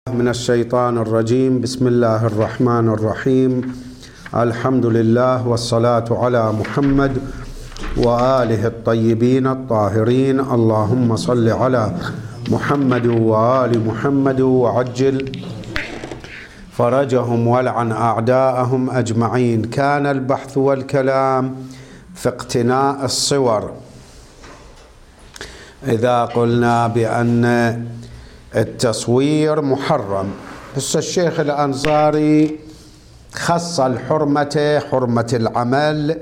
من الشيطان الرجيم. بسم الله الرحمن الرحيم. الحمد لله والصلاة على محمد وآله الطيبين الطاهرين. اللهم صل على محمد وآل محمد وعجل فرجهم والعن أعداءهم أجمعين. كان البحث والكلام في اقتناء الصور. إذا قلنا بأن التصوير محرم، بس الشيخ الأنصاري خص الحرمة حرمة العمل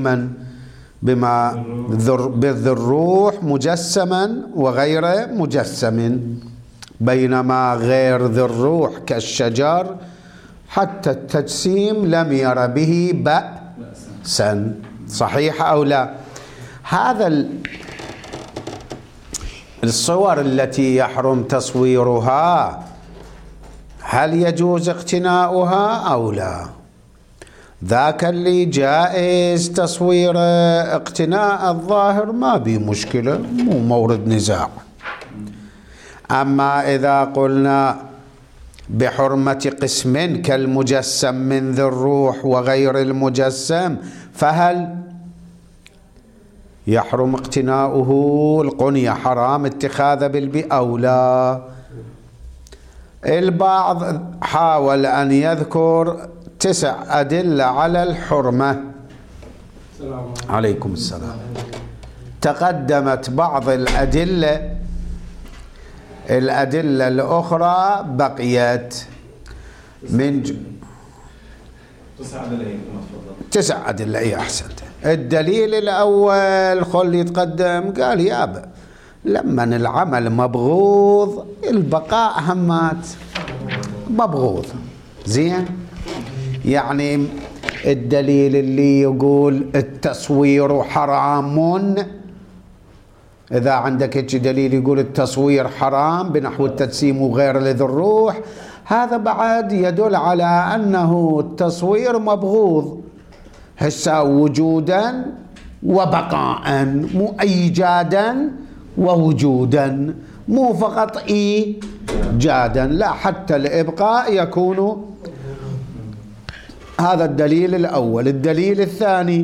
بما بذي الروح مجسما وغير مجسم، بينما غير ذي الروح كالشجر حتى التجسيم لم ير به بأسا. صحيح أو لا؟ هذا الصور التي يحرم تصويرها هل يجوز اقتناؤها أو لا؟ ذاك اللي جائز تصوير اقتناء الظاهر ما بي مشكلة، مو مورد نزاع. أما إذا قلنا بحرمة قسم كالمجسم من ذي الروح وغير المجسم، فهل يحرم اقتناؤه؟ القنية حرام اتخاذ بالبي أو لا؟ البعض حاول أن يذكر 9 أدلة على الحرمة. عليكم السلام. تقدمت بعض الأدلة الأخرى بقيت من 9 أدلة. إيه أحسنت. الدليل الأول خل يتقدم، قال يابا لما العمل مبغوض البقاء همات مبغوض. زين، يعني الدليل اللي يقول التصوير حرام، إذا عندك هيك دليل يقول التصوير حرام بنحو التجسيم وغير لذي الروح، هذا بعد يدل على أنه التصوير مبغوض هسه وجودا وبقاء، مو ايجادا ووجودا، مو فقط ايجادا، لا حتى الابقاء يكون. هذا الدليل الاول. الدليل الثاني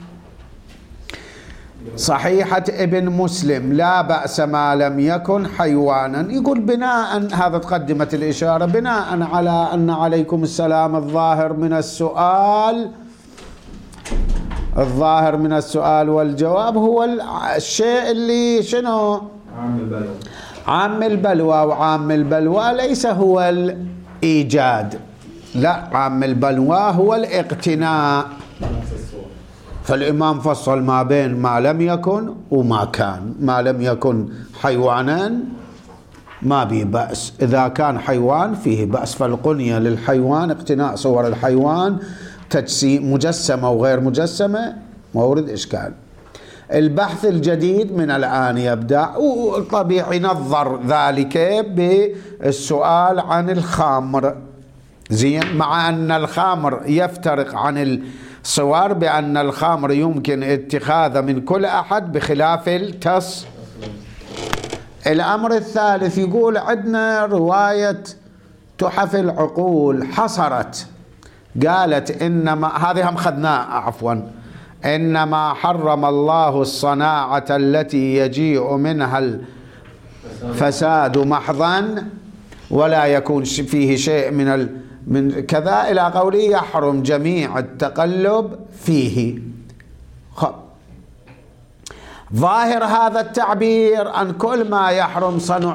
صحيحة ابن مسلم لا بأس ما لم يكن حيوانا. يقول بناء، هذا تقدمت الإشارة، بناء على أن عليكم السلام الظاهر من السؤال والجواب هو الشيء اللي شنو؟ عام البلوى. وعام البلوى ليس هو الإيجاد، لا، عام البلوى هو الاقتناء. فالإمام فصل ما بين ما لم يكن وما كان. ما لم يكن حيوانا ما به بأس، إذا كان حيوان فيه بأس. فالقنية للحيوان اقتناء صور الحيوان تجسيم مجسمة وغير مجسمة مورد إشكال. البحث الجديد من الآن يبدأ، وطبيعي نظر ذلك بالسؤال عن الخمر. زين، مع أن الخمر يفترق عن الصور بأن الخمر يمكن اتخاذه من كل أحد بخلاف الأمر الثالث يقول عندنا رواية تحف العقول حصرت، قالت إنما هذه هم خذناها عفوا، إنما حرم الله الصناعة التي يجيء منها الفساد محضا ولا يكون فيه شيء من كذا إلى قوله يحرم جميع التقلب فيه. ظاهر هذا التعبير أن كل ما يحرم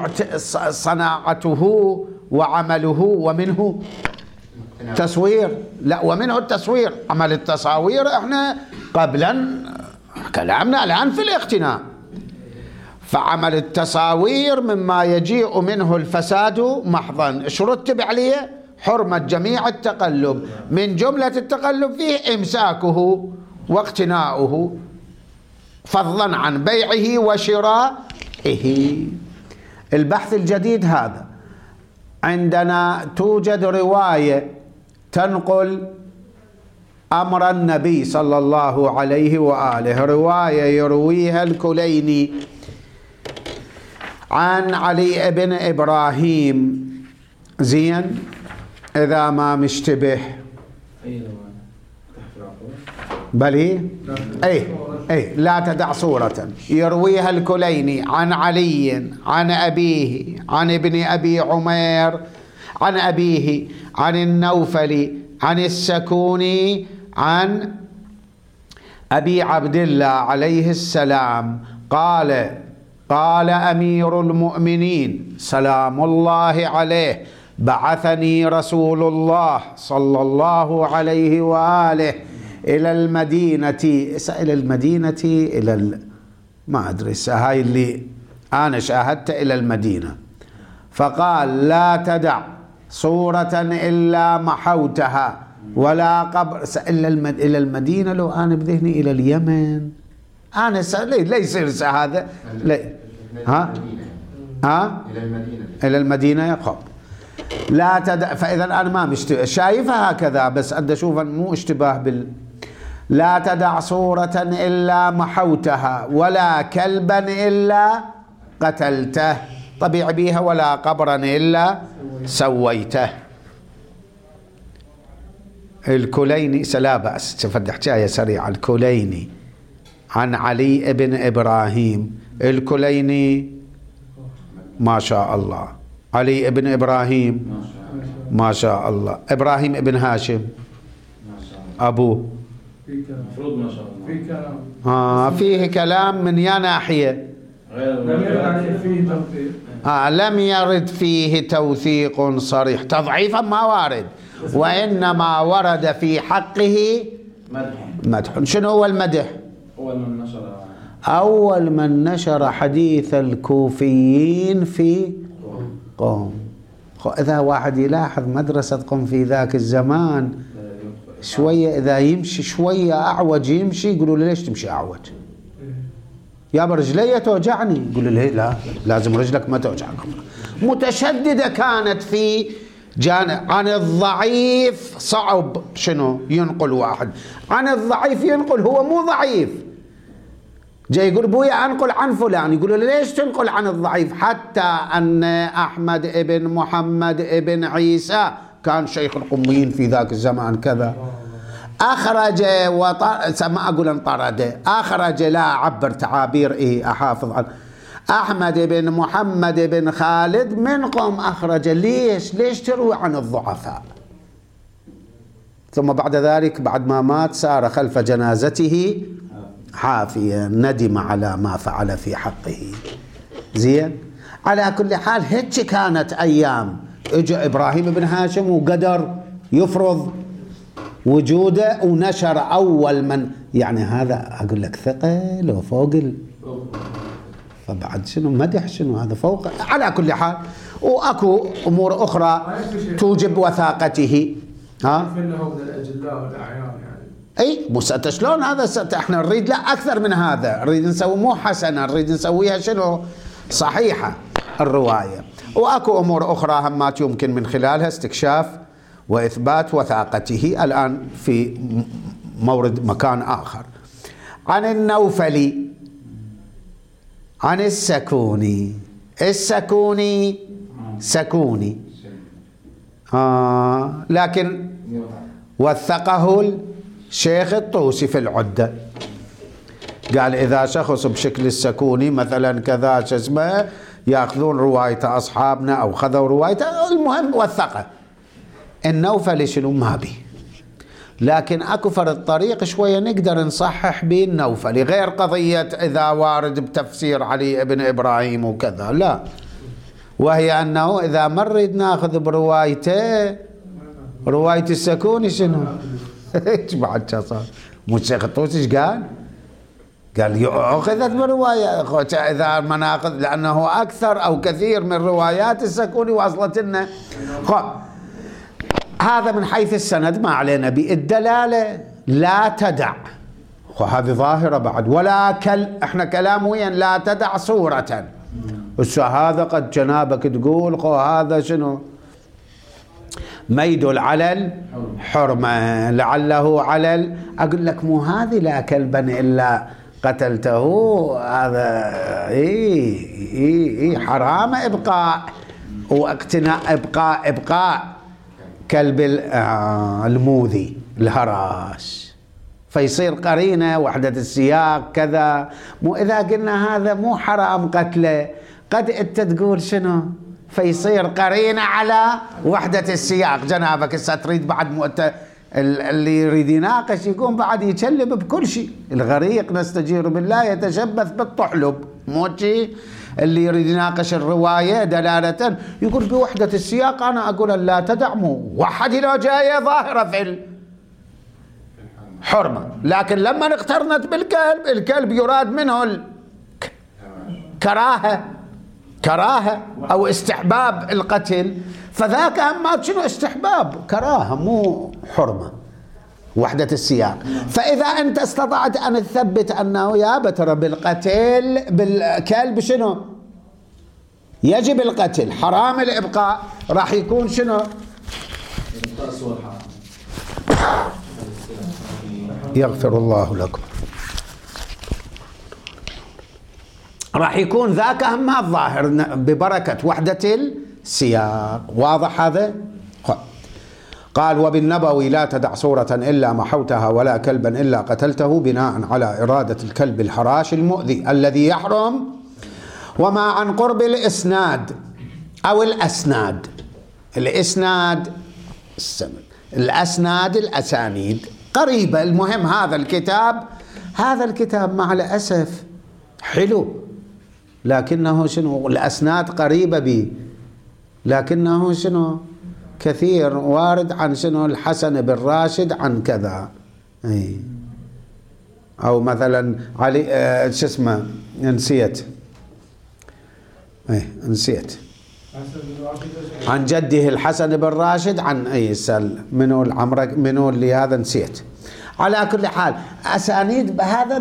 صناعته وعمله ومنه تصوير، لا، ومنه التصوير. عمل التصاوير احنا قبلا كلامنا الآن في الاقتناء، فعمل التصاوير مما يجيء منه الفساد محضا. ايش رتب عليه؟ حرمة جميع التقلب، من جملة التقلب فيه إمساكه واقتناؤه فضلا عن بيعه وشرائه. البحث الجديد هذا عندنا توجد رواية تنقل أمر النبي صلى الله عليه وآله، رواية يرويها الكليني عن علي بن إبراهيم زين إذا ما مشتبه بل أي لا تدع صورة يرويها الكليني عن علي عن أبيه عن ابن أبي عمير عن أبيه عن النوفل عن السكوني عن أبي عبد الله عليه السلام قال أمير المؤمنين سلام الله عليه بعثني رسول الله صلى الله عليه وآله إلى المدينة ما أدري هاي اللي أنا شاهدت إلى المدينة، فقال لا تدع صورة إلا محوتها ولا قبر إلى المدينة. لو أنا بذهني إلى اليمن أنا ليس يصير هذا إلى المدينة يقب لا تدع. فإذا أنا ما مشتبه شايفها هكذا، بس أدى أشوفها مو اشتباه لا تدع صورة إلا محوتها ولا كلبا إلا قتلته، طبيعي بيها، ولا قبرا إلا سويته. الكليني لا بأس تفد حكاية سريعة. الكليني عن علي بن إبراهيم، الكليني ما شاء الله، علي بن إبراهيم ما شاء الله، إبراهيم بن هاشم أبوه ما شاء الله فيه كلام من يا ناحية. لم يرد فيه توثيق صريح، تضعيفا ما وارد، وإنما ورد في حقه مدح. شنو هو المدح؟ أول من نشر حديث الكوفيين في قم. إذا واحد يلاحظ مدرسة قم في ذاك الزمان شوية إذا يمشي شوية أعوج يمشي يقولوا له ليش تمشي أعوج؟ يا برجلية توجعني، يقولوا له لا لازم رجلك ما توجعك. متشددة كانت في جانب. عن الضعيف صعب شنو ينقل واحد عن الضعيف، ينقل هو مو ضعيف، جاي يقول بويا أنقل عن فلان، يقولوا له ليش تنقل عن الضعيف؟ حتى أن أحمد ابن محمد ابن عيسى كان شيخ القميين في ذاك الزمان كذا، أخرج ما أقول انطرد، أخرج لا أعبر تعابير أحافظ على أحمد بن محمد بن خالد من قوم، أخرج. ليش تروي عن الضعفاء؟ ثم بعد ذلك بعد ما مات سار خلف جنازته حافيا ندم على ما فعل في حقه. زين، على كل حال هيك كانت أيام. اجى إبراهيم بن هاشم وقدر يفرض وجوده ونشر أول من، يعني هذا أقول لك ثقل وفوق فبعد شنو مدح شنو هذا فوق. على كل حال وأكو أمور أخرى توجب وثاقته. إنه من الأجلاء والأعيان يعني. أي بس شلون هذا احنا نريد لا أكثر من هذا، نريد نسوي مو حسنة، نريد نسويها شنو صحيحة الرواية. وأكو أمور أخرى همات يمكن من خلالها استكشاف وإثبات وثاقته الآن في مورد مكان آخر. عن النوفلي عن السكوني سكوني لكن وثقه الشيخ الطوسي في العدة، قال إذا شخص بشكل السكوني مثلا كذا شو اسمه يأخذون روايته أصحابنا أو خذوا روايته، المهم وثقه. النوفلي شنو ما بي، لكن أكو فرد طريق شوية نقدر نصحح به النوفلي، غير قضية إذا وارد بتفسير علي ابن إبراهيم وكذا، لا، وهي أنه إذا ما نريد ناخذ بروايته رواية السكوني شنو ايش بعد صار؟ مو الشيخ الطوسي ايش قال؟ قال أخذت برواية إذا ما ناخذ، لأنه أكثر أو كثير من روايات السكوني وصلت لنا. هذا من حيث السند ما علينا بالدلالة. لا تدع، هذه ظاهرة بعد، ولا احنا كلام وين لا تدع صورة. هذا قد جنابك تقول هذا شنو ما يدل على الحرمة، لعله على أقول لك مو هذه لا كلبا إلا قتلته، هذا حرام إبقاء واقتناء إبقاء كلب الموذي الهراس، فيصير قرينة وحدة السياق كذا. مو إذا قلنا هذا مو حرام قتله، قد أنت تقول شنو فيصير قرينة على وحدة السياق. جنابك هسه تريد بعد اللي يريد يناقش يقوم بعد يكلم بكل شيء. الغريق نستجير بالله يتشبث بالطحلب، مو شيء. اللي يريد يناقش الرواية دلالة يقول بوحدة السياق، أنا أقول لا تدع موحد لو جاية ظاهرة في الحرمة، لكن لما اقترنت بالكلب، الكلب يراد منه كراهة أو استحباب القتل، فذاك أما شنو استحباب كراهة مو حرمة وحدة السياق. فإذا أنت استطعت أن تثبت أنه يا بترى بالقتل بالكلب شنو يجب القتل حرام الإبقاء، راح يكون شنو يغفر الله لكم، راح يكون ذاك أما الظاهر ببركة وحدة السياق. واضح هذا؟ قال وبالنبوي لا تدع صورة إلا محوتها ولا كلبا إلا قتلته، بناء على إرادة الكلب الحراش المؤذي الذي يحرم. وما عن قرب الإسناد أو الأسناد، الأسانيد قريبة. المهم هذا الكتاب مع الأسف حلو، لكنه شنو الأسناد قريبة به، لكنه شنو كثير وارد عن شنو الحسن بن راشد عن كذا، أو مثلا علي شو اسمه نسيت عن جده الحسن بن راشد عن منو اللي هذا نسيت. على كل حال أسانيد بهذا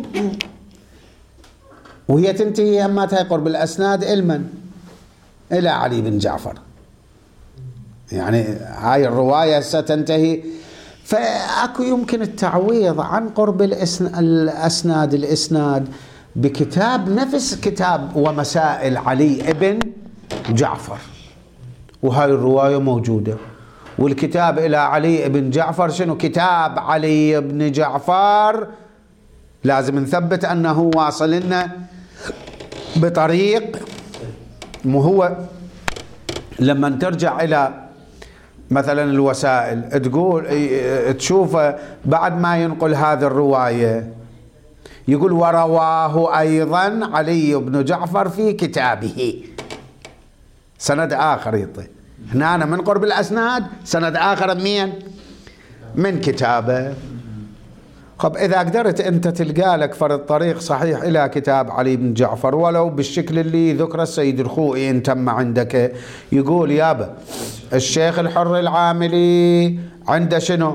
وهي تنتهي أما قرب الأسناد علما إلى علي بن جعفر، يعني هاي الرواية ستنتهي. فأكو يمكن التعويض عن قرب الإسناد بكتاب نفس كتاب ومسائل علي بن جعفر، وهاي الرواية موجودة. والكتاب إلى علي بن جعفر شنو كتاب علي بن جعفر، لازم نثبت أنه واصل لنا بطريق. مو هو لما ترجع إلى مثلا الوسائل تقول تشوف بعد ما ينقل هذه الرواية يقول ورواه أيضا علي بن جعفر في كتابه، سند آخر يطي هنا أنا من قرب الأسناد، سند آخر من كتابه. خب إذا قدرت أنت تلقى لك فرد طريق صحيح إلى كتاب علي بن جعفر ولو بالشكل اللي ذكر السيد الخوئي إن تم عندك، يقول يابا الشيخ الحر العاملي عنده شنو،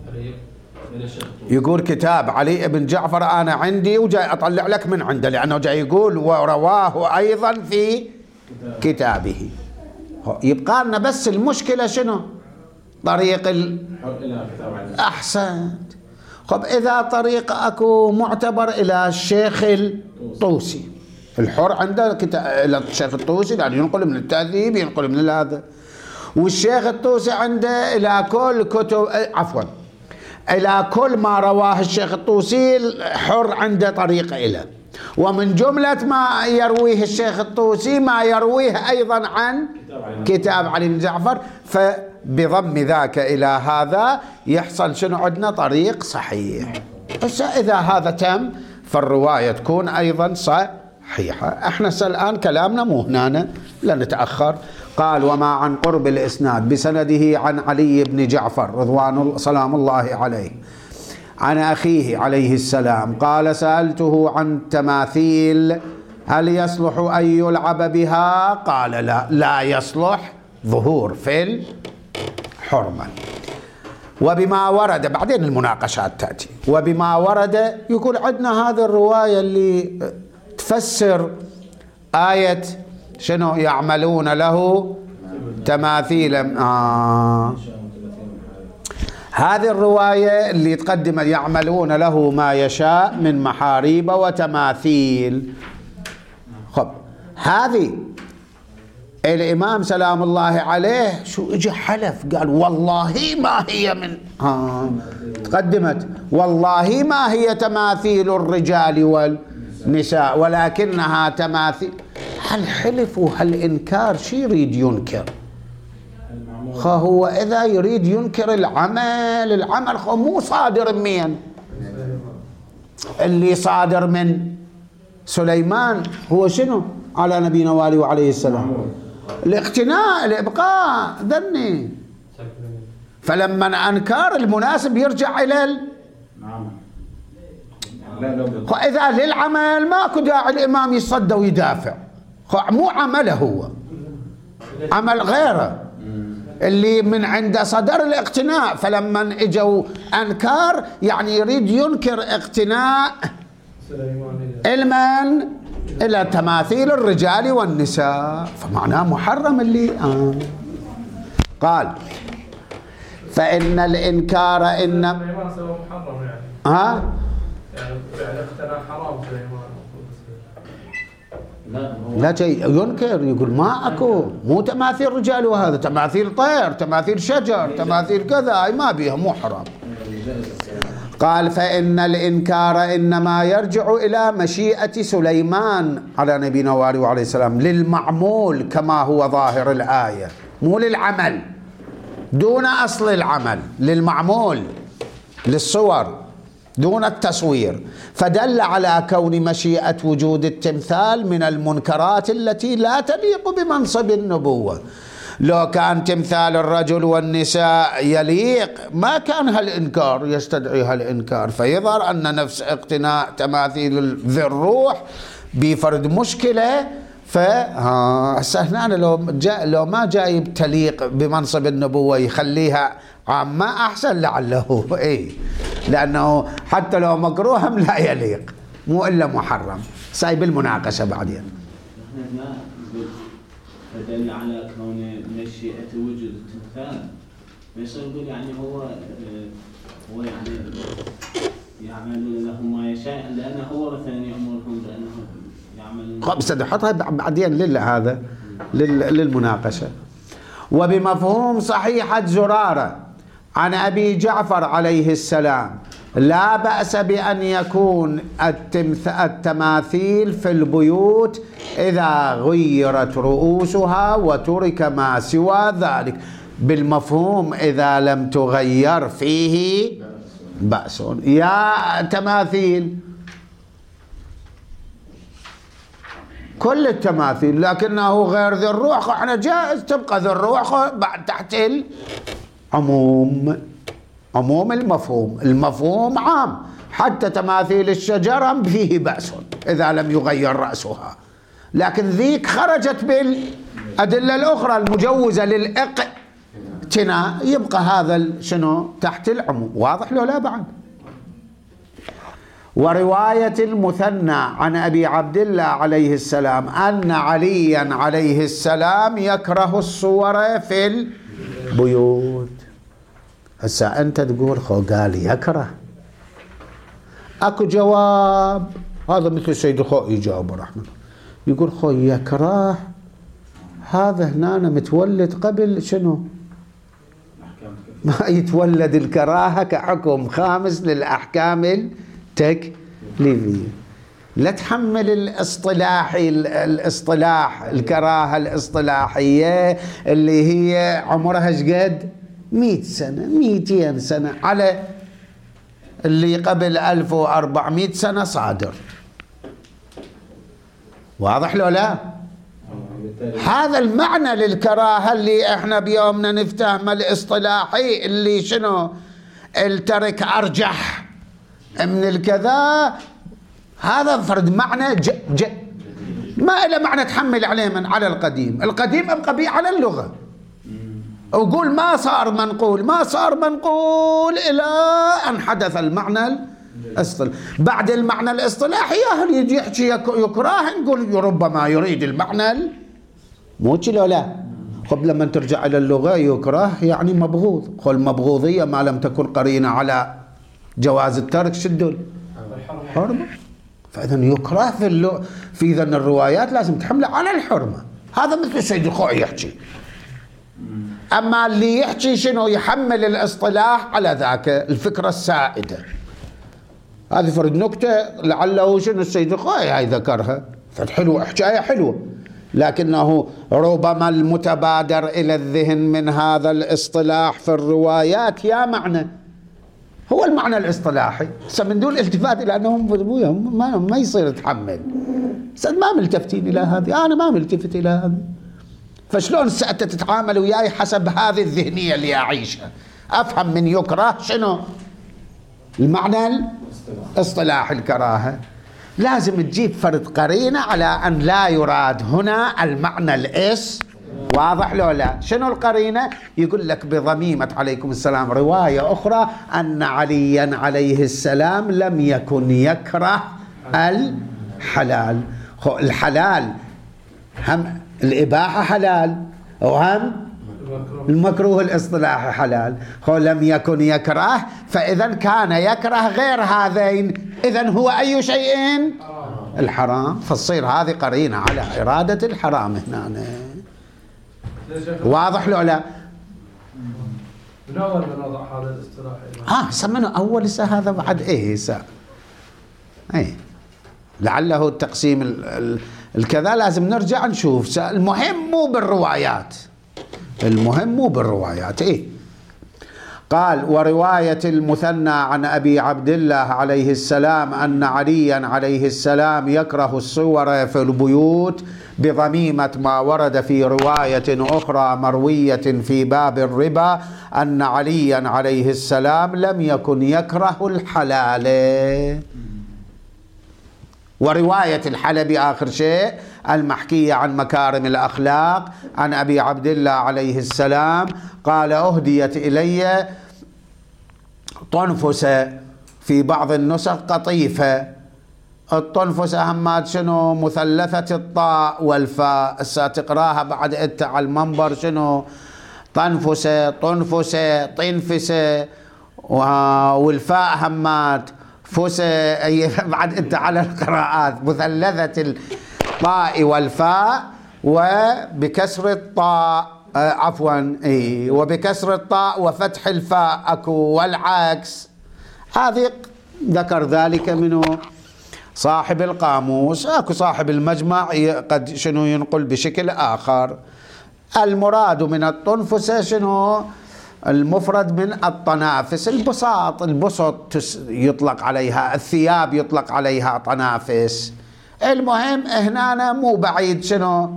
يقول كتاب علي بن جعفر أنا عندي وجاي أطلع لك من عنده، لأنه جاي يقول ورواه أيضا في كتابه. يبقى لنا بس المشكلة شنو طريق أحسن. خب إذا طريق أكو معتبر إلى الشيخ الطوسي، الحر عنده إلى الشيخ الطوسي يعني ينقل من التهذيب ينقل من هذا، والشيخ الطوسي عنده إلى كل كتب إلى كل ما رواه الشيخ الطوسي الحر عنده طريق إلى، ومن جملة ما يرويه الشيخ الطوسي ما يرويه أيضا عن كتاب علي بن جعفر، فبضم ذاك إلى هذا يحصل شنو عندنا طريق صحيح. بس إذا هذا تم فالرواية تكون أيضا صحيحة. احنا الآن كلامنا مو هنا لا نتأخر. قال وما عن قرب الإسناد بسنده عن علي بن جعفر رضوان سلام الله عليه عن أخيه عليه السلام قال سألته عن تماثيل هل يصلح أن يلعب بها؟ قال لا يصلح ظهور في الحرمة. وبما ورد بعدين المناقشات تأتي، وبما ورد يقول عندنا هذه الرواية اللي تفسر آية شنو يعملون له تماثيل. هذه الرواية اللي تقدم يعملون له ما يشاء من محاريب وتماثيل. خب هذه الإمام سلام الله عليه شو اجى حلف قال والله ما هي من تقدمت والله ما هي تماثيل الرجال والنساء ولكنها تماثيل. هل حلف وهل إنكار شي يريد ينكر؟ هو إذا يريد ينكر العمل مو صادر من اللي صادر من سليمان هو شنو على نبينا وآله وعليه السلام؟ الاقتناء الإبقاء ذني. فلما أنكر المناسب يرجع إلى إذا للعمل ماكو داعي الإمام يصدى ويدافع، مو عمله هو عمل غيره اللي من عنده صدر الاقتناء. فلما اجوا أنكار يعني يريد ينكر اقتناء المن إلى تماثيل الرجال والنساء، فمعناه محرم اللي قال فإن الإنكار إن محرم يعني يعني اقتناء حرام لا شيء ينكر يقول ما اكو مو تماثيل رجال وهذا تماثيل طير تماثيل شجر تماثيل كذا ما بيها مو حرام. قال فإن الإنكار إنما يرجع إلى مشيئة سليمان على نبينا وآله عليه السلام للمعمول كما هو ظاهر الآية، مو للعمل دون أصل العمل، للمعمول للصور دون التصوير. فدل على كون مشيئة وجود التمثال من المنكرات التي لا تليق بمنصب النبوة. لو كان تمثال الرجل والنساء يليق ما كان هالإنكار يستدعي هالإنكار. فيظهر أن نفس اقتناء تماثيل ذي الروح بفرد مشكلة. هنا لو ما جايب تليق بمنصب النبوة يخليها عامة أحسن لعله لأنه حتى لو مكروه لا يليق مو إلا محرم. سايب المناقشة بعدين. فدل على كون مشيئة وجود التمثال ما يقول يعني هو يعني يعمل له ما يشاء لأنه هو مثلا يأمرهم بأنهم يعملون. بس حطها بعدين هذا للمناقشة. وبمفهوم صحيحة زرارة عن أبي جعفر عليه السلام لا بأس بأن يكون التماثيل في البيوت إذا غيرت رؤوسها وترك ما سوى ذلك. بالمفهوم إذا لم تغير فيه بأس. يا تماثيل كل التماثيل لكنه غير ذي الروح احنا جائز تبقى ذي الروح بعد تحت عموم المفهوم عام. حتى تماثيل الشجرة فيه بأس إذا لم يغير رأسها، لكن ذيك خرجت بالأدلة الأخرى المجوزة للاقتناء يبقى هذا شنو تحت العموم. واضح لو لا بعد؟ ورواية المثنى عن أبي عبد الله عليه السلام أن عليا عليه السلام يكره الصور في البيوت. هسا أنت تقول قال يكره، أكو جواب. هذا مثل سيد الخوئي يجاوب رحمه يقول يكره هذا هنا متولد قبل شنو ما يتولد الكراهة كحكم خامس للأحكام التكليفية. لا تحمل الاصطلاح الكراهة الاصطلاحية اللي هي عمرها شقد 100 سنة 200 سنة على اللي قبل 1400 سنة صادر. واضح لو لا؟ هذا المعنى للكراهة اللي احنا بيومنا نفتهم الاصطلاحي اللي شنو الترك أرجح من الكذا. هذا فرد معنى ما له معنى تحمل عليه من على القديم ابقى بيه على اللغة وقول ما صار منقول إلى أن حدث المعنى الاصطلاحي. بعد المعنى الاصطلاحي أهل يجي يحكي يكره نقول ربما يريد المعنى مو لو لا. خب لما ترجع إلى اللغة يكره يعني مبغوض. قل مبغوضية ما لم تكن قرينة على جواز الترك شدل حرمة. فإذا يكره في إذن الروايات لازم تحمله على الحرمة هذا مثل السيد الخوئي يحكي. أما اللي يحكي شنو يحمل الاصطلاح على ذاك الفكرة السائدة. هذه فرد نكتة لعله شنو السيد الخوئي هاي ذكرها، حلوة حكاية حلوة، لكنه ربما المتبادر إلى الذهن من هذا الاصطلاح في الروايات يا معنى هو المعنى الاصطلاحي، من دون الالتفات إلى أنهم ما يصير يتحمل. ما ملتفتين إلى هذه، أنا ما ملتفت إلى هذه، فشلون أنت تتعامل وياي حسب هذه الذهنية اللي أعيشها؟ أفهم من يكره شنو المعنى الاصطلاحي الكراهة. لازم تجيب فرد قرينة على أن لا يراد هنا المعنى الإس. واضح لو لا؟ شنو القرينة؟ يقول لك بضميمة عليكم السلام رواية أخرى أن عليا عليه السلام لم يكن يكره الحلال. الحلال هم الإباحة حلال وهم المكروه الاصطلاحي حلال. لم يكن يكره، فإذا كان يكره غير هذين، إذن هو أي شيء الحرام، فتصير هذه قرينة على إرادة الحرام هنا. واضح لو لا؟ من أول من وضع هذا الاصطلاح سمنه أول هذا بعد إيه لعله التقسيم الكذا لازم نرجع نشوف. المهم مو بالروايات، المهم مو بالروايات. قال ورواية المثنى عن أبي عبد الله عليه السلام أن عليا عليه السلام يكره الصور في البيوت بضميمة ما ورد في رواية أخرى مروية في باب الربا أن عليا عليه السلام لم يكن يكره الحلال. ورواية الحلبي آخر شيء المحكية عن مكارم الأخلاق عن أبي عبد الله عليه السلام قال أهديت إلي طنفسة، في بعض النسخ قطيفة. الطنفسة همات شنو مثلثة الطاء والفاء، تقراها بعد أنت على المنبر شنو طنفسة طنفسة طنفسة، والفاء همات فسة، بعد أنت على القراءات مثلثة الطاء والفاء وبكسر الطاء وبكسر الطاء وفتح الفاء أكو، والعكس. هذه ذكر ذلك منه صاحب القاموس، أكو صاحب المجمع قد شنو ينقل بشكل آخر. المراد من الطنفسة شنو المفرد من الطنافس، البساط، البسط يطلق عليها، الثياب يطلق عليها طنافس. المهم هنا مو بعيد شنو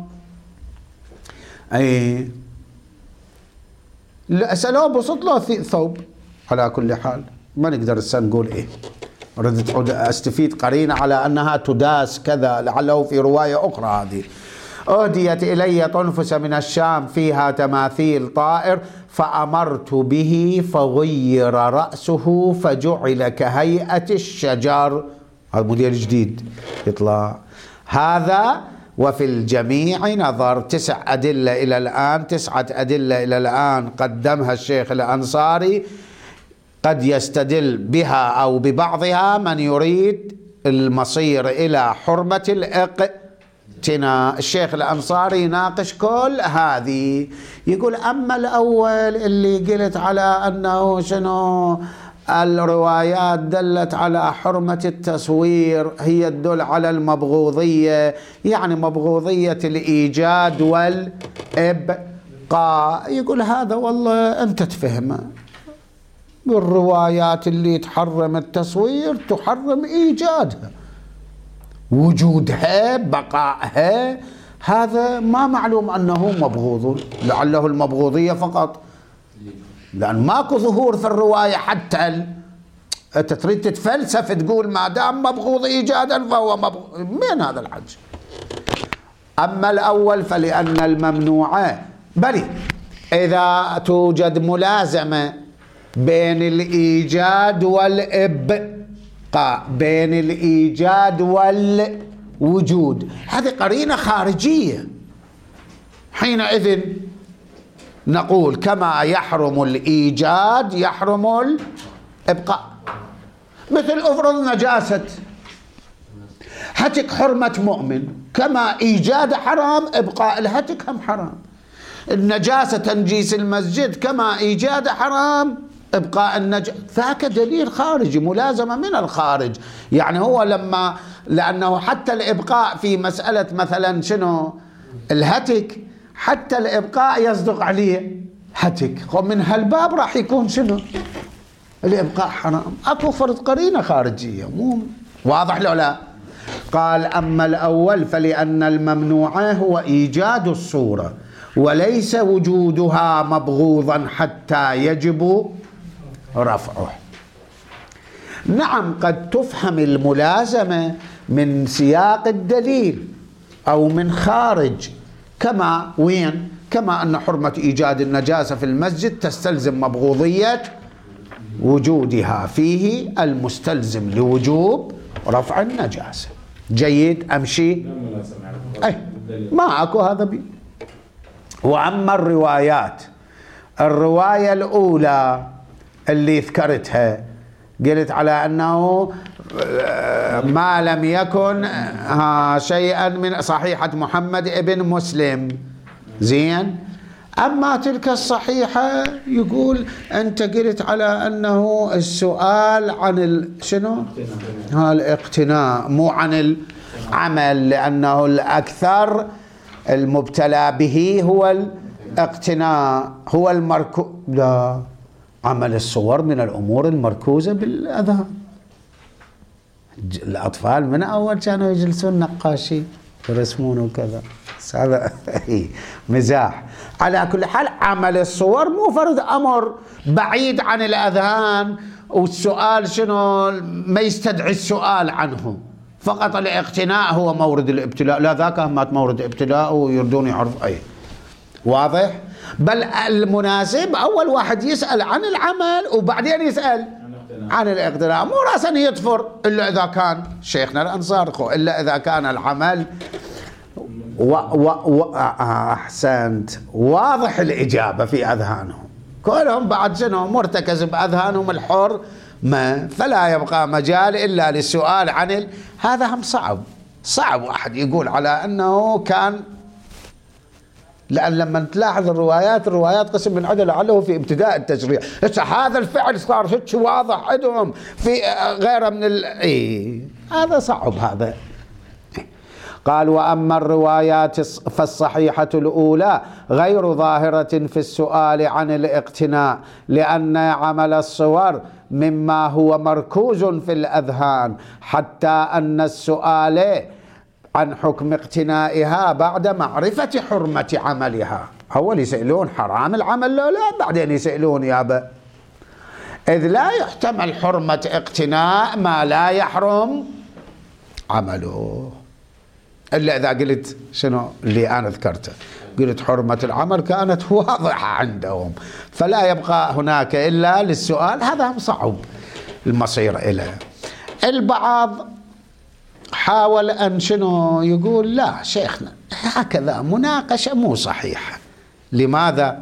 سلو بسط له ثوب. على كل حال ما نقدر نقول ردت تعود استفيد قرينة على أنها تداس كذا، لعله في رواية أخرى هذه. أهديت إلي طنفسة من الشام فيها تماثيل طائر فأمرت به فغير رأسه فجعل كهيئة الشجر. هذا موديل جديد يطلع هذا. وفي الجميع نظر 9 أدلة إلى الآن، 9 أدلة إلى الآن قدمها الشيخ الأنصاري، قد يستدل بها أو ببعضها من يريد المصير إلى حرمة الاقتناء. الشيخ الأنصاري يناقش كل هذه، يقول أما الأول اللي قلت على أنه شنو الروايات دلت على حرمة التصوير، هي تدل على المبغوضية، يعني مبغوضية الإيجاد والإبقاء. يقول هذا والله أنت تفهمه، الروايات اللي تحرم التصوير تحرم إيجادها، وجودها بقائها، هذا ما معلوم أنه مبغوض، لعله المبغوضية فقط، لأن ماكو ظهور في الرواية حتى أنت تريد تتفلسف تقول ما دام مبغوض إيجادا فهو مبغوض. من هذا الحج؟ أما الأول فلأن الممنوع بل إذا توجد ملازمة بين الإيجاد والإبقاء، بين الإيجاد والوجود، هذه قرينة خارجية، حينئذ نقول كما يحرم الإيجاد يحرم الإبقاء. مثل أفرض نجاسة، هتك حرمة مؤمن، كما إيجاد حرام إبقاء الهتك هم حرام. النجاسة تنجيس المسجد كما إيجاد حرام إبقاء النجاسة، ذاك دليل خارجي ملازمة من الخارج. يعني هو لأنه حتى الإبقاء في مسألة مثلا شنو الهتك، حتى الإبقاء يصدق عليه هتك، ومن هالباب راح يكون شنو الإبقاء حرام. أكو فرض قرينة خارجية، مو واضح لو لا؟ قال أما الأول فلأن الممنوع هو إيجاد الصورة وليس وجودها مبغوضا حتى يجب رفعه. نعم قد تفهم الملازمة من سياق الدليل أو من خارج، كما وين؟ كما أن حرمة إيجاد النجاسة في المسجد تستلزم مبغوضية وجودها فيه المستلزم لوجوب رفع النجاسة. جيد أمشي؟ أي ما أكو هذا بي. وأما الروايات، الرواية الأولى اللي ذكرتها قلت على أنه ما لم يكن شيئا من صحيحة محمد ابن مسلم، زين. أما تلك الصحيحة يقول أنت قلت على أنه السؤال عن شنو؟ الاقتناء مو عن العمل، لأنه الأكثر المبتلى به هو الاقتناء، هو المركوز. لا، عمل الصور من الأمور المركوزة بالأذهان. الأطفال من أول كانوا يجلسون نقاشي يرسمون وكذا، هذا مزاح. على كل حال عمل الصور مو فرض أمر بعيد عن الأذهان، والسؤال شنو ما يستدعي السؤال عنه، فقط الاقتناء هو مورد الابتلاء. لا، ذاك همات مورد ابتلاء ويردون يعرف أي. واضح؟ بل المناسب أول واحد يسأل عن العمل وبعدين يسأل عن الاقتناء، مو رأسا يطفر إلا إذا كان شيخنا الأنصار إلا إذا كان العمل أحسنت واضح الإجابة في أذهانهم، كلهم بعد شنو مرتكز بأذهانهم الحر ما، فلا يبقى مجال إلا للسؤال عن هذا هم صعب واحد يقول على أنه كان، لأن لما تلاحظ الروايات قسم من عدل لعله في ابتداء التشريع، هذا الفعل صار هيك واضح عندهم في غيره من هذا صعب هذا. قال وأما الروايات فالصحيحة الأولى غير ظاهرة في السؤال عن الاقتناء، لأن عمل الصور مما هو مركوز في الأذهان، حتى أن السؤال عن حكم اقتنائها بعد معرفة حرمة عملها. أول يسألون حرام العمل لا، بعدين يسألون يابا، إذ لا يحتمل حرمة اقتناء ما لا يحرم عمله، إلا إذا قلت شنو اللي أنا ذكرته، قلت حرمة العمل كانت واضحة عندهم، فلا يبقى هناك إلا للسؤال. هذا صعب المصير إليه. البعض حاول أن شنو يقول لا شيخنا هكذا مناقشة مو صحيحة. لماذا؟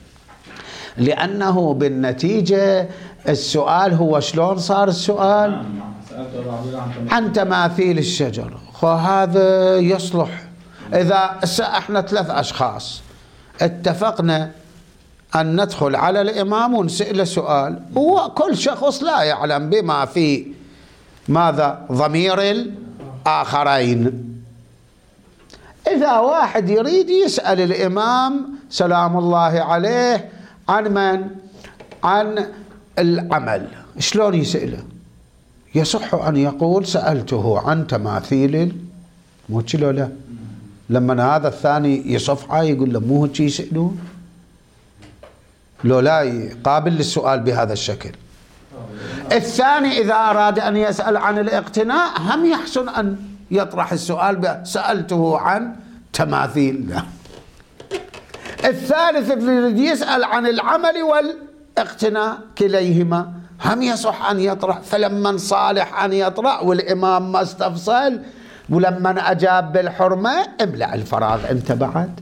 لأنه بالنتيجة السؤال هو شلون صار السؤال عن تماثيل الشجر، هذا يصلح إذا احنا 3 أشخاص اتفقنا أن ندخل على الإمام ونسأله سؤال، وكل شخص لا يعلم بما في ماذا ضمير الآخرين. إذا واحد يريد يسأل الإمام سلام الله عليه عن من؟ عن العمل، شلون يسأله؟ يصح أن يقول سألته عن تماثيل مو كيلو لا، لما هذا الثاني يصفعه يقول له مو هيك يسألون، لو لا قابل للسؤال بهذا الشكل. الثاني إذا أراد أن يسأل عن الاقتناء هم يحسن أن يطرح السؤال سألته عن تماثيل لا. الثالث يريد يسأل عن العمل والاقتناء كليهما هم يصح أن يطرح، فلما صالح أن يطرح والإمام ما استفصل، ولما أجاب بالحرمة املأ الفراغ أنت بعد،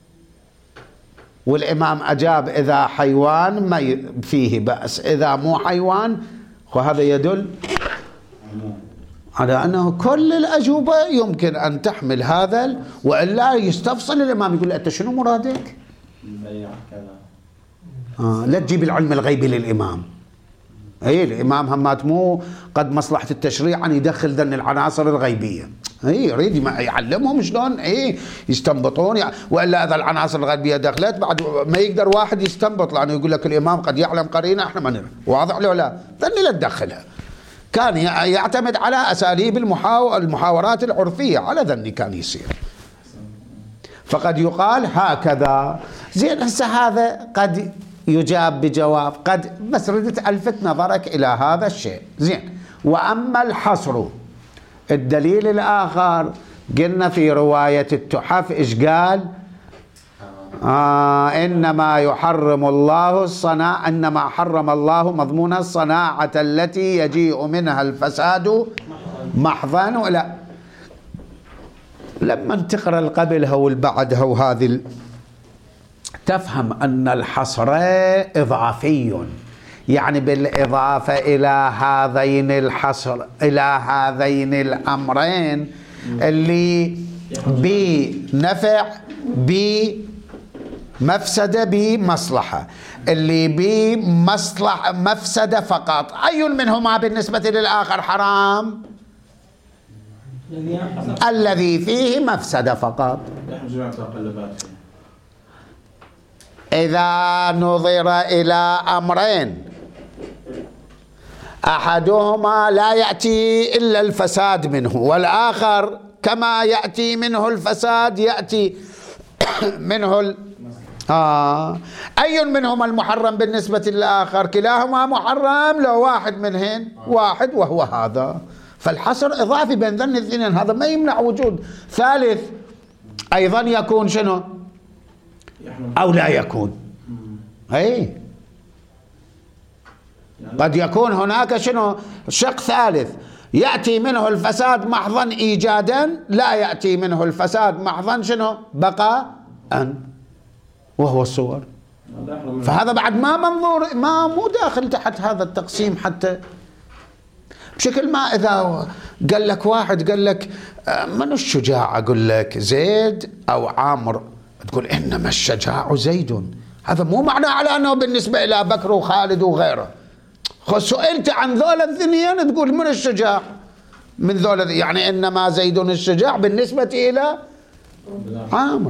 والإمام أجاب إذا حيوان ما فيه بأس، إذا مو حيوان، وهذا يدل على أنه كل الأجوبة يمكن أن تحمل هذا، وإلا يستفصل الإمام يقول أنت شنو مرادك؟ البيع كذا. لا تجيب العلم الغيبي للإمام. أي الإمام همات مو قد مصلحة التشريع أن يدخل ذن العناصر الغيبية، يريد يعلمهم شلون يستنبطون، وإلا إذا العناصر الغيبية دخلت بعد ما يقدر واحد يستنبط، لأنه يقول لك الإمام قد يعلم قرينة إحنا ما نعرف، واضح له لا؟ ذني لا تدخلها. كان يعتمد على أساليب المحاورات العرفية، على ذني كان يصير. فقد يقال هكذا. زين هسه هذا قد يجاب بجواب، قد بس ردت ألفت نظرك إلى هذا الشيء. زين، وأما الحصر الدليل الآخر قلنا في رواية التحف إيش قال؟ إنما يحرم الله الصناعة، إنما حرم الله مضمون الصناعة التي يجيء منها الفساد محضا. ولا لما تقرأ القبلها والبعدها وهذه تفهم أن الحصر إضافي، يعني بالإضافة إلى هذين الحصر، إلى هذين الأمرين اللي بنفع بمفسدة بمصلحة، اللي بمصلحة مفسدة فقط، أي منهما بالنسبة للآخر حرام؟ الذي فيه مفسدة فقط. إذا نظر إلى أمرين أحدهما لا يأتي إلا الفساد منه، والآخر كما يأتي منه الفساد يأتي منه أي منهما المحرم بالنسبة للآخر؟ كلاهما محرم، لو واحد منهن واحد وهو هذا. فالحصر إضافي بين ذن الاثنين، هذا ما يمنع وجود ثالث أيضا يكون شنو؟ أو لا يكون. أي قد يكون هناك شنو؟ شق ثالث يأتي منه الفساد محضا إيجادا، لا يأتي منه الفساد محضا شنو؟ بقاء، وهو الصور. فهذا بعد ما منظور، ما مو داخل تحت هذا التقسيم حتى بشكل ما. إذا قال لك واحد قال لك من الشجاع، أقول لك زيد أو عامر، تقول إنما الشجاع زيد، هذا مو معنى على أنه بالنسبة إلى بكر وخالد وغيره. سئلت عن ذول الذنيين تقول من الشجاع من ذول، يعني إنما زيد الشجاع بالنسبة إلى عامر،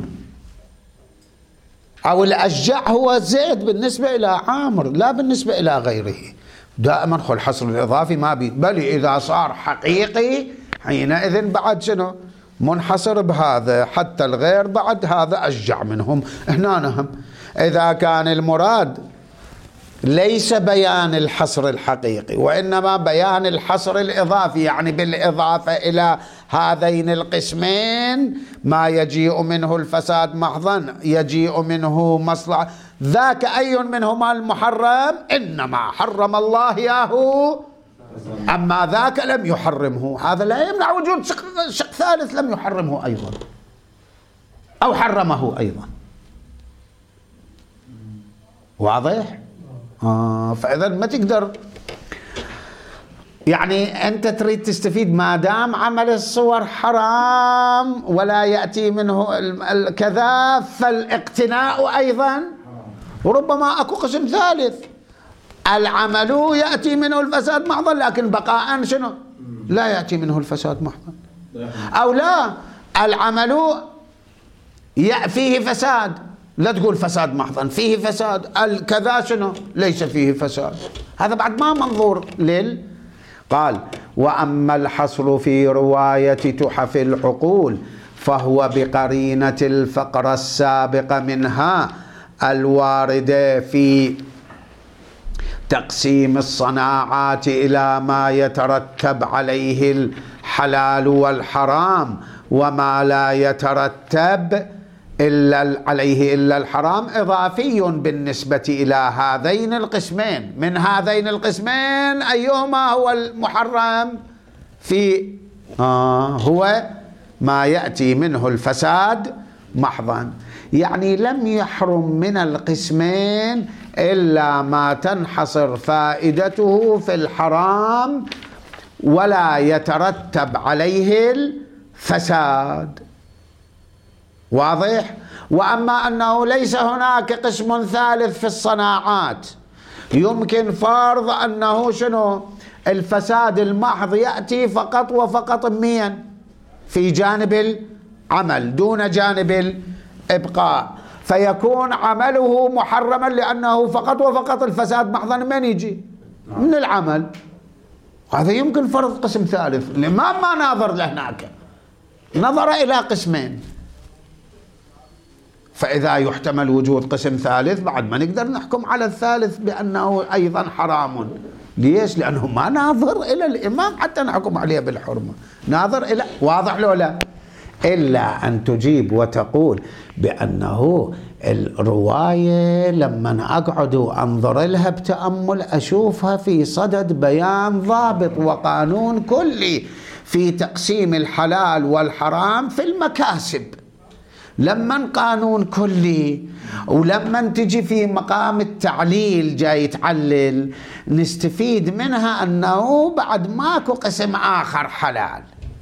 أو الأشجع هو زيد بالنسبة إلى عامر لا بالنسبة إلى غيره. دائما خل الحصر الإضافي ما بل إذا صار حقيقي حينئذ بعد شنو؟ منحصر بهذا، حتى الغير بعد هذا أشجع منهم. هنا نهم إذا كان المراد ليس بيان الحصر الحقيقي وإنما بيان الحصر الإضافي، يعني بالإضافة إلى هذين القسمين ما يجيء منه الفساد محضا، يجيء منه مصلحة، ذاك أي منهما المحرم؟ إنما حرم الله إياه، أما ذاك لم يحرمه. هذا لا يمنع وجود شق ثالث لم يحرمه أيضا أو حرمه أيضا. واضح؟ فإذا ما تقدر، يعني أنت تريد تستفيد ما دام عمل الصور حرام ولا يأتي منه كذا، فالاقتناء أيضا، وربما أكو قسم ثالث العمل يأتي منه الفساد محضا لكن بقاء شنو؟ لا يأتي منه الفساد محضا، أو لا العمل فيه فساد، لا تقول فساد محضا، فيه فساد، الكذا شنو؟ ليس فيه فساد. هذا بعد ما منظور قال وأما الحصر في رواية تحف العقول فهو بقرينة الفقرة السابقة منها الواردة في تقسيم الصناعات إلى ما يترتب عليه الحلال والحرام وما لا يترتب عليه إلا الحرام، إضافي بالنسبة إلى هذين القسمين. من هذين القسمين أيهما هو المحرم؟ في هو ما يأتي منه الفساد محضا، يعني لم يحرم من القسمين إلا ما تنحصر فائدته في الحرام ولا يترتب عليه الفساد. واضح؟ وأما أنه ليس هناك قسم ثالث في الصناعات يمكن فرض أنه شنو؟ الفساد المحض يأتي فقط وفقط مين؟ في جانب العمل دون جانب الإبقاء، فيكون عمله محرما لأنه فقط وفقط الفساد محضا من يجي؟ من العمل. هذا يمكن فرض قسم ثالث. الإمام ما ناظر لهناك، نظر إلى قسمين. فإذا يحتمل وجود قسم ثالث بعد ما نقدر نحكم على الثالث بأنه أيضا حرام. ليش؟ لأنه ما ناظر إلى الإمام حتى نحكم عليه بالحرمة، ناظر إلى، واضح لو لا؟ إلا أن تجيب وتقول بأنه الرواية لما أقعد وأنظر لها بتأمل أشوفها في صدد بيان ضابط وقانون كلي في تقسيم الحلال والحرام في المكاسب. لما قانون كلي ولما تجي في مقام التعليل جاي تعلل نستفيد منها أنه بعد ماكو قسم آخر حلال،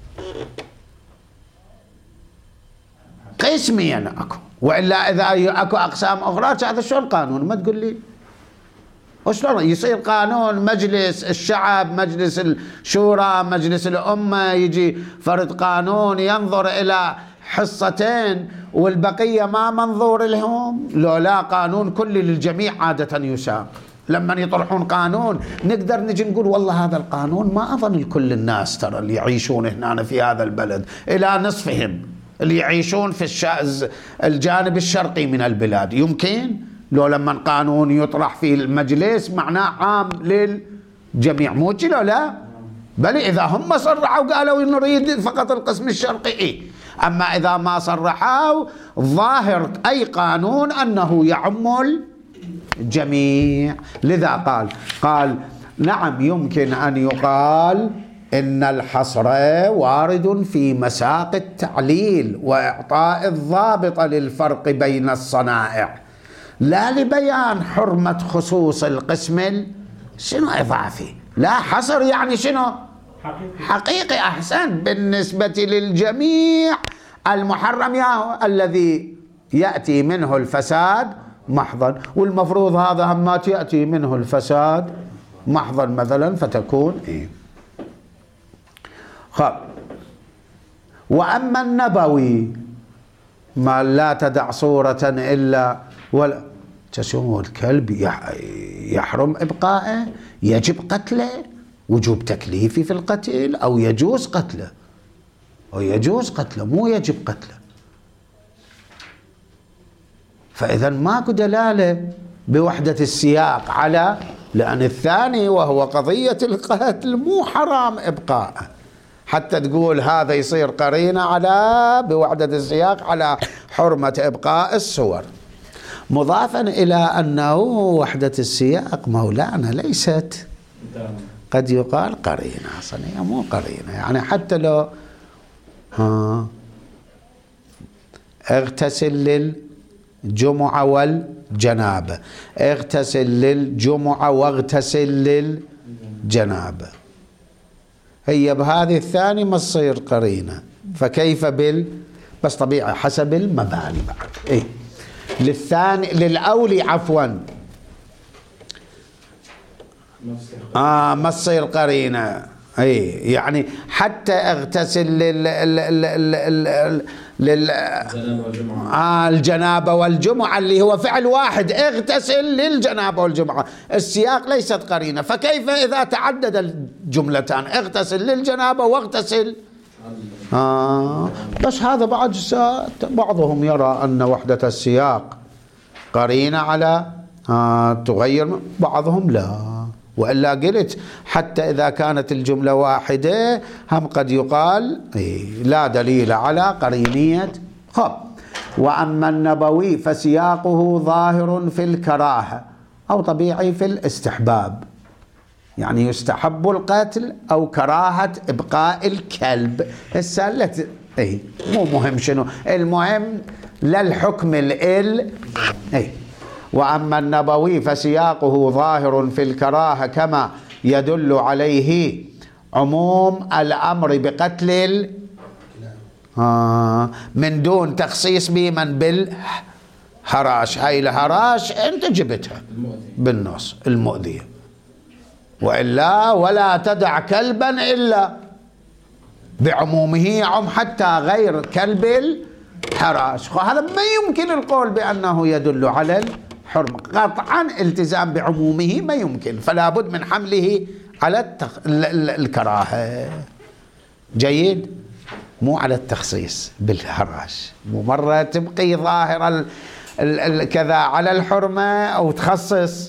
قسمين أكو، وإلا إذا أكو أقسام أخرى هذا شو القانون؟ ما تقول لي وشلون يصير قانون مجلس الشعب، مجلس الشورى، مجلس الأمة، يجي فرد قانون ينظر إلى حصتين والبقية ما منظور لهم؟ لو لا قانون كلي للجميع عادة يساق. لما يطرحون قانون نقدر نجي نقول والله هذا القانون ما أظن لكل الناس ترى اللي يعيشون هنا في هذا البلد، إلى نصفهم اللي يعيشون في الجانب الشرقي من البلاد. يمكن لو لما قانون يطرح في المجلس معناه عام للجميع، مو لو لا؟ بل إذا هم صرحوا وقالوا نريد فقط القسم الشرقي إيه. أما إذا ما صرحوا ظاهر أي قانون أنه يعم الجميع. لذا قال نعم يمكن أن يقال إن الحصر وارد في مساق التعليل وإعطاء الضابط للفرق بين الصنائع، لا لبيان حرمة خصوص القسم شنو إضافي. لا حصر يعني شنو؟ حقيقي. أحسن، بالنسبة للجميع المحرم ياهو الذي يأتي منه الفساد محضا، والمفروض هذا هم يأتي منه الفساد محضا مثلا فتكون إيه. وأما النبوي ما لا تدع صورة إلا ولا تشوه الكلب يحرم إبقائه، يجب قتله، وجوب تكليفي في القتل، أو يجوز قتله، أو يجوز قتله مو يجب قتله. فإذا ماكو دلالة بوحدة السياق على، لأن الثاني وهو قضية القتل مو حرام إبقاءه حتى تقول هذا يصير قرينة على بوحدة السياق على حرمة إبقاء الصور. مضافا إلى أنه وحدة السياق مولانا ليست قد يقال قرينة، أصلا هي مو قرينة. يعني حتى لو اغتسل للجمعة والجنابة، اغتسل للجمعة واغتسل للجنابة، هي بهذه الثانية ما تصير قرينة، فكيف بس طبيعي حسب المباني بعد إيه. للثاني للأولي عفوا ما تصير قرينة اي. يعني حتى اغتسل الجنابة والجمعة اللي هو فعل واحد، اغتسل للجنابة والجمعة، السياق ليست قرينة، فكيف إذا تعدد الجملتان اغتسل للجنابة واغتسل بس هذا بعضهم يرى أن وحدة السياق قرينة على تغير، بعضهم لا. وإلا قلت حتى إذا كانت الجملة واحدة هم قد يقال لا دليل على قرينية. وأما النبوي فسياقه ظاهر في الكراهة أو طبيعي في الاستحباب، يعني يستحب القتل أو كراهة إبقاء الكلب. السالة مو مهم شنو المهم للحكم وأما النبوي فسياقه ظاهر في الكراهة كما يدل عليه عموم الأمر بقتل من دون تخصيص بمن بالهراش. هاي الهراش أنت جبتها بالنص المؤذية، وإلا ولا تدع كلبا إلا بعمومه يعم حتى غير كلب الحراش. هذا ما يمكن القول بأنه يدل على الحرمة قطعا، التزام بعمومه ما يمكن، فلا بد من حمله على الكراهة. جيد، مو على التخصيص بالهراش، مو مرة تبقي ظاهر كذا على الحرمة أو تخصص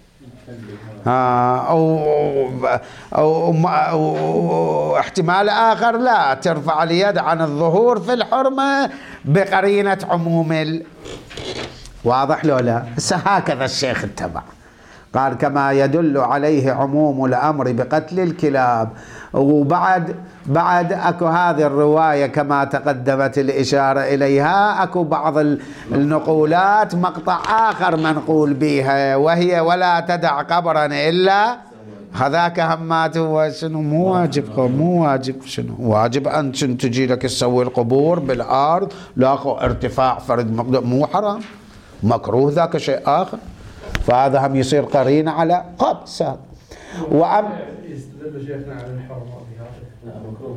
أو احتمال آخر لا ترفع اليد عن الظهور في الحرمة بقرينة عموم واضح لو لا؟ هكذا الشيخ اتبع، قال كما يدل عليه عموم الأمر بقتل الكلاب. وبعد اكو هذه الرواية كما تقدمت الإشارة إليها، اكو بعض النقولات مقطع آخر منقول بها، وهي ولا تدع قبرا إلا هذاك هماته. شنو مو واجب شنو واجب أن تجي لك تسوي القبور بالأرض، لاخو ارتفاع فرد مقدار مو حرام، مكروه ذاك شيء آخر، فهذا هم يصير قرينة على قبس. يستدل شيخنا على الحرمة بهذا. لا مكروه.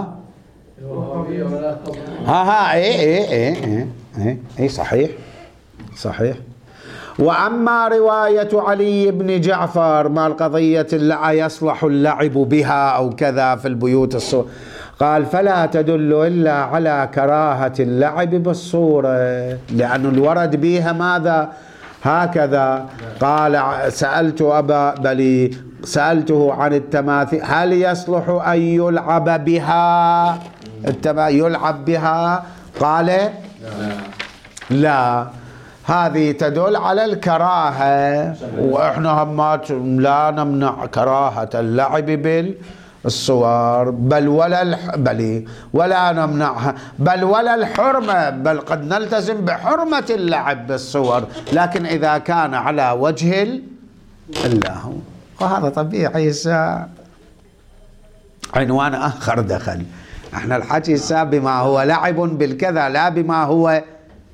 اي صحيح. وأما رواية علي بن جعفر مع القضية لا يصلح اللعب بها أو كذا في البيوت الصور، قال فلا تدل إلا على كراهة اللعب بالصورة، لأن الورد بها ماذا هكذا. قال سألته عن التماثيل هل يصلح أن يلعب بها، يلعب بها؟ قال لا. هذه تدل على الكراهة، وإحنا همات لا نمنع كراهة اللعب بالصور، بل ولا نمنعها، بل ولا الحرمة، بل قد نلتزم بحرمة اللعب بالصور، لكن إذا كان على وجه اللهو، وهذا طبيعي. عنوان آخر دخل، احنا الحكي بما هو لعب بالكذا لا بما هو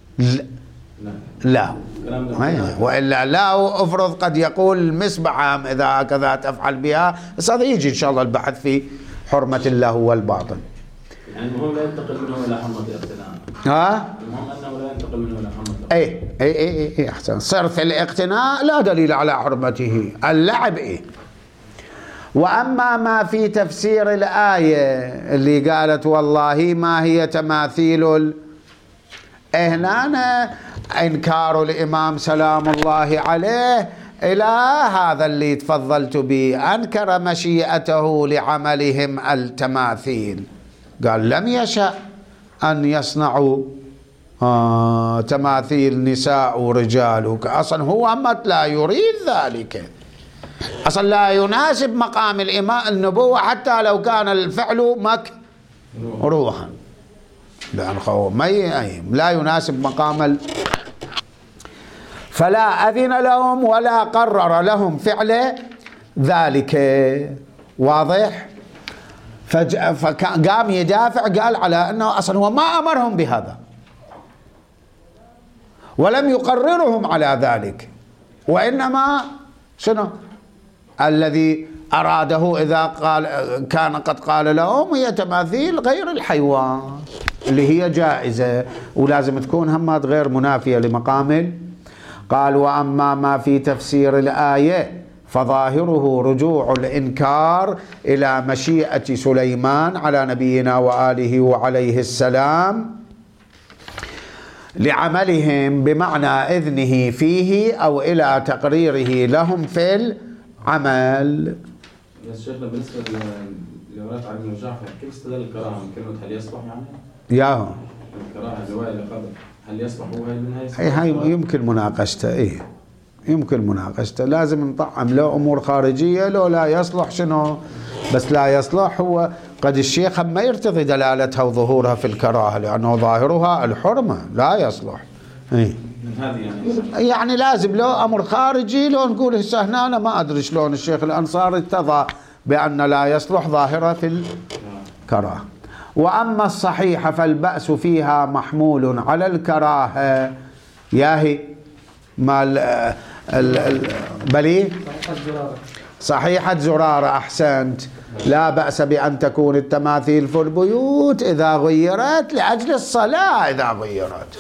لا، وإلا لا أفرض قد يقول المسبعة إذا كذا تفعل بها، بس هذا يجي إن شاء الله البحث في حرمة الله والباطل. يعني المهم لا ينتقل منه إلى حرمة الاقتناء. المهم أنه لا ينتقل منه إلى حرمة الاقتناء. اي أحسن. صرف الاقتناء لا دليل على حرمته، اللعب وأما ما في تفسير الآية اللي قالت والله ما هي تماثيل هنا إنكار الإمام سلام الله عليه إلى هذا اللي تفضلت به، أنكر مشيئته لعملهم التماثيل، قال لم يشأ أن يصنعوا تماثيل نساء ورجال، أصلا هو لا يريد ذلك، أصلا لا يناسب مقام الإمام النبوة حتى لو كان الفعل مكروها، لا يناسب مقام فلا أذن لهم ولا قرر لهم فعل ذلك. واضح؟ فقام يدافع، قال على أنه أصلا هو ما أمرهم بهذا ولم يقررهم على ذلك، وإنما شنو الذي أراده إذا كان قد قال لهم هي تماثيل غير الحيوان اللي هي جائزة، ولازم تكون همات غير منافية لمقام. قال وأما ما في تفسير الآية فظاهره رجوع الإنكار إلى مشيئة سليمان على نبينا وآله وعليه السلام لعملهم، بمعنى إذنه فيه أو إلى تقريره لهم في العمل. يا شيخنا بالنسبة لرواية علي بن جعفر كيف استدل الكراهة من كلمة هل يصلح يعني؟ الكراهة الرواية اللي قبل هل يصلح هو هاي يمكن مناقشته. يمكن مناقشته، لازم نطعم له أمور خارجية لو لا يصلح شنو، بس لا يصلح هو قد الشيخ ما يرتضي دلالتها وظهورها في الكراهة لأنه ظاهرها الحرمة، لا يصلح. يعني لازم له أمر خارجي، لو نقول هسه هنا أنا ما أدري شلون الشيخ الأنصاري ارتضى بأن لا يصلح ظاهرة في الكراهة. وأما الصحيحة فالبأس فيها محمول على الكراهة. ياهي ما بلي صحيحة زرارة. أحسنت. لا بأس بأن تكون التماثيل في البيوت إذا غيرت لأجل الصلاة. إذا غيرت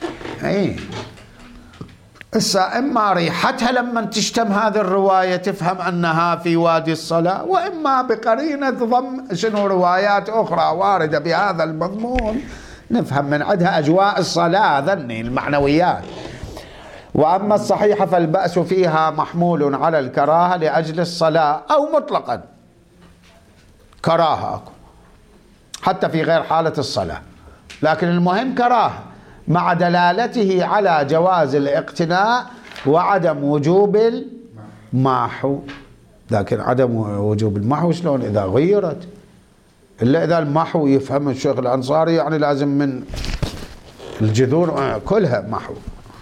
إما ريحتها لما تشتم هذه الرواية تفهم أنها في وادي الصلاة، وإما بقرينة ضم شنو روايات أخرى واردة بهذا المضمون نفهم من عندها أجواء الصلاة ذني المعنويات. وأما الصحيحة فالبأس فيها محمول على الكراهة لأجل الصلاة أو مطلقا كراهة حتى في غير حالة الصلاة، لكن المهم كراهة مع دلالته على جواز الاقتناء وعدم وجوب المحو. لكن عدم وجوب المحو شلون إذا غيرت؟ إلا إذا المحو يفهم الشيخ الأنصاري يعني لازم من الجذور كلها محو،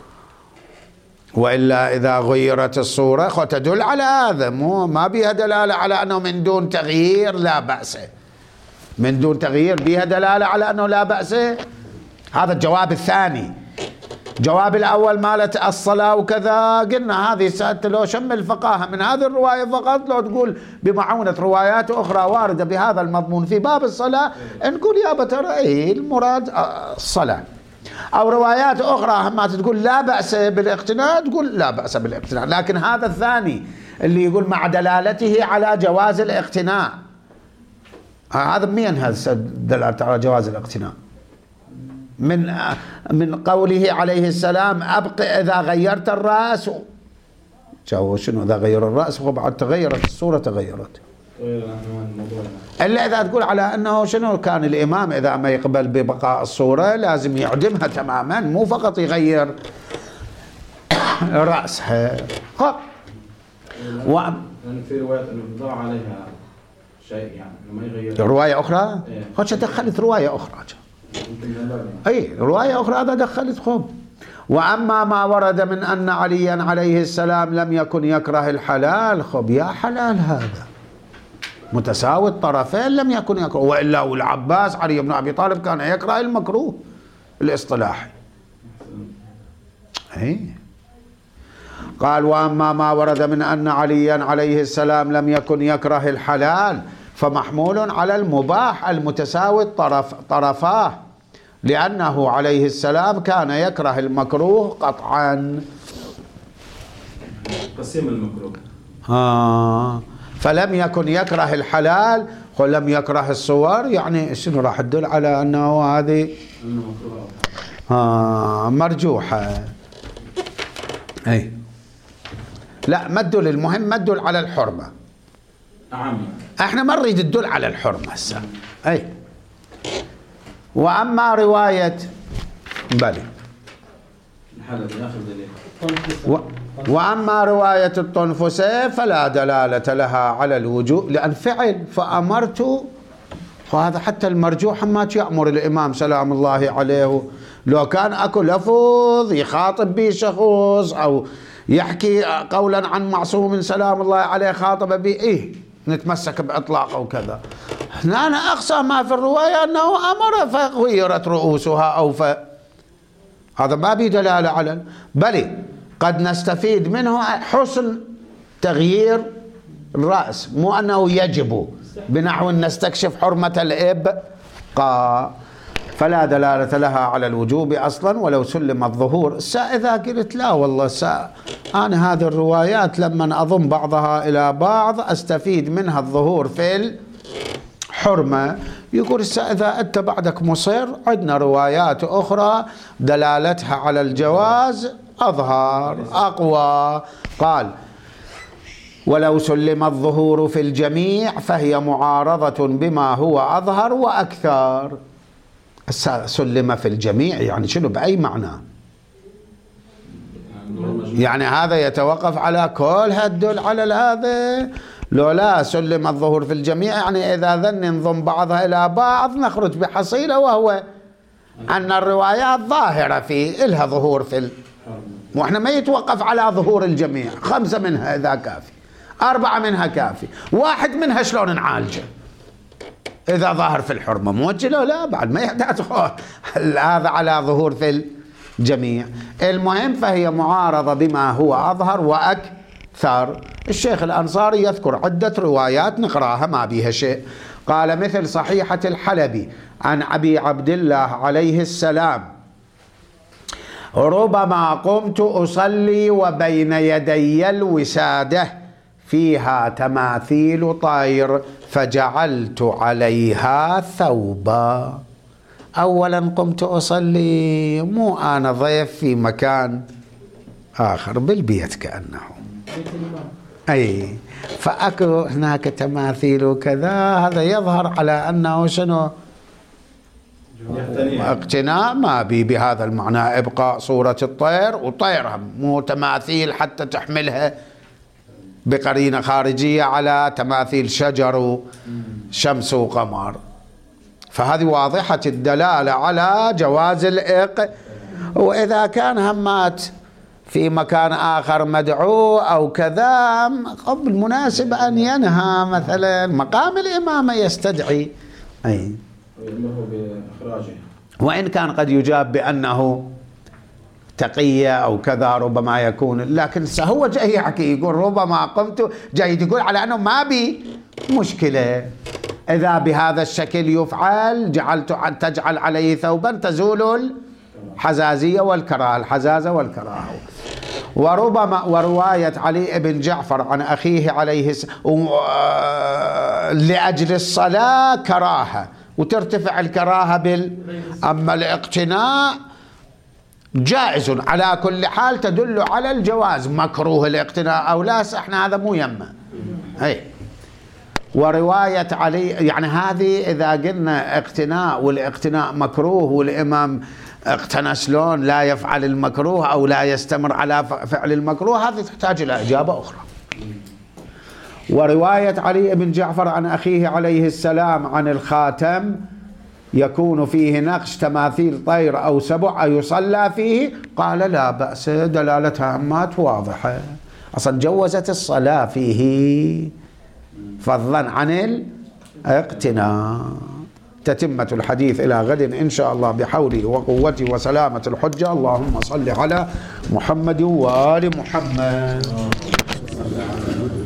وإلا إذا غيرت الصورة تدل على هذا، ما بيها دلالة على أنه من دون تغيير لا بأس. من دون تغيير بيها دلالة على أنه لا بأس. هذا الجواب الثاني. جواب الأول مالت الصلاة وكذا قلنا هذه سألت لو شم الفقاهة من هذه الرواية فقط، لو تقول بمعونة روايات أخرى واردة بهذا المضمون في باب الصلاة نقول يا بترى المراد الصلاة، أو روايات أخرى ما تقول لا بأس بالاقتناء تقول لا بأس بالاقتناء. لكن هذا الثاني اللي يقول مع دلالته على جواز الاقتناء، هذا مين هذا دلالته على جواز الاقتناء؟ من قوله عليه السلام أبق إذا غيرت الرأس. شنو إذا غير الرأس وبعد تغيرت الصورة تغيرت. إلا إذا تقول على أنه شنو كان الإمام إذا ما يقبل ببقاء الصورة لازم يعدمها تماما، مو فقط يغير رأسها. يعني في رواية أنه ضاع عليها شيء يعني ما يغير. رواية أخرى؟ خش دخلت رواية أخرى. رواية أخرى هذا دخلت خب. وأما ما ورد من أن عليا عليه السلام لم يكن يكره الحلال، خب يا حلال هذا متساوي الطرفين لم يكن يكره، وإلا والعباس علي بن أبي طالب كان يكره المكروه الاصطلاحي. قال وأما ما ورد من أن عليا عليه السلام لم يكن يكره الحلال فمحمول على المباح المتساوي طرفاه، لأنه عليه السلام كان يكره المكروه قطعا. قسم المكروه. فلم يكن يكره الحلال ولم يكره الصور، يعني شنو راح تدل على أنه هذه مرجوحة. لا ما تدل، المهم ما تدل على الحرمة. احنا ما نريد تدل على الحرمة هسه. وأما رواية بلي وأما رواية الطنفسة فلا دلالة لها على الوجوب لأن فعل فأمرت، وهذا حتى المرجوح ما يأمر الإمام سلام الله عليه، لو كان أكو لفظ يخاطب به شخص أو يحكي قولا عن معصوم سلام الله عليه خاطب به نتمسك بإطلاق أو كذا. هنا أنا أقصى ما في الرواية أنه أمر فغيرت رؤوسها أو هذا ما به دلالة على بل قد نستفيد منه حسن تغيير الرأس، مو أنه يجب بنحو نستكشف حرمة الإبقاء، فلا دلالة لها على الوجوب أصلا ولو سلم الظهور. إذا قلت لا والله أنا هذه الروايات لما أضم بعضها إلى بعض أستفيد منها الظهور في الحرمة، يقول إذا أنت بعدك مصر عندنا روايات أخرى دلالتها على الجواز أظهر أقوى. قال ولو سلم الظهور في الجميع فهي معارضة بما هو أظهر وأكثر. سلم في الجميع يعني شنو بأي معنى؟ يعني هذا يتوقف على كل هالدل على هذا. لو لا سلم الظهور في الجميع يعني إذا ذن نضم بعضها إلى بعض نخرج بحصيلة، وهو أن الروايات ظاهرة في إلها ظهور في وإحنا ما يتوقف على ظهور الجميع، 5 منها إذا كافي. 4 منها كافي. 1 منها شلون نعالجه إذا ظاهر في الحرمة؟ موجه لا بعد ما يحتاج هذا على ظهور في الجميع. المهم فهي معارضة بما هو أظهر وأكثر. الشيخ الأنصاري يذكر عدة روايات نقراها ما بيها شيء. قال مثل صحيحة الحلبي عن أبي عبد الله عليه السلام: ربما قمت أصلي وبين يدي الوسادة فيها تماثيل طير فجعلت عليها ثوبا. أولا قمت أصلي، مو أنا ضيف في مكان آخر بالبيت كأنه، أي فأكو هناك تماثيل وكذا. هذا يظهر على أنه شنو؟ اقتناء ما بي بهذا المعنى، إبقاء صورة الطير وطيرها، مو تماثيل حتى تحملها بقرينة خارجية على تماثيل شجر وشمس وقمر. فهذه واضحة الدلالة على جواز وإذا كان همات في مكان آخر مدعو أو كذا، بالمناسب أن ينهى مثلا، مقام الإمامة يستدعي أي، وإن كان قد يجاب بأنه تقية أو كذا ربما يكون، لكن هو جاي يحكي يقول ربما قمت، جاي يقول على أنه ما بي مشكلة إذا بهذا الشكل يفعل، تجعل عليه ثوبا تزول الحزازية والكراهة، الحزازة والكراهة. وربما ورواية علي بن جعفر عن أخيه عليه لأجل الصلاة كراهة، وترتفع الكراهة أما الاقتناء جائز على كل حال، تدل على الجواز. مكروه الاقتناء أو لا، احنا هذا مو يمه. ورواية علي، يعني هذه إذا قلنا اقتناء والاقتناء مكروه والإمام اقتنى شلون لا يفعل المكروه أو لا يستمر على فعل المكروه، هذه تحتاج إلى إجابة أخرى. ورواية علي بن جعفر عن أخيه عليه السلام عن الخاتم يكون فيه نقش تماثيل طير أو سبع أيصلى فيه؟ قال لا بأس، دلالتها أمات واضحة، أصلا جوزت الصلاة فيه فضلا عن الاقتناء. تتمة الحديث إلى غد إن شاء الله بحوله وقوته وسلامة الحجة. اللهم صل على محمد وآل محمد.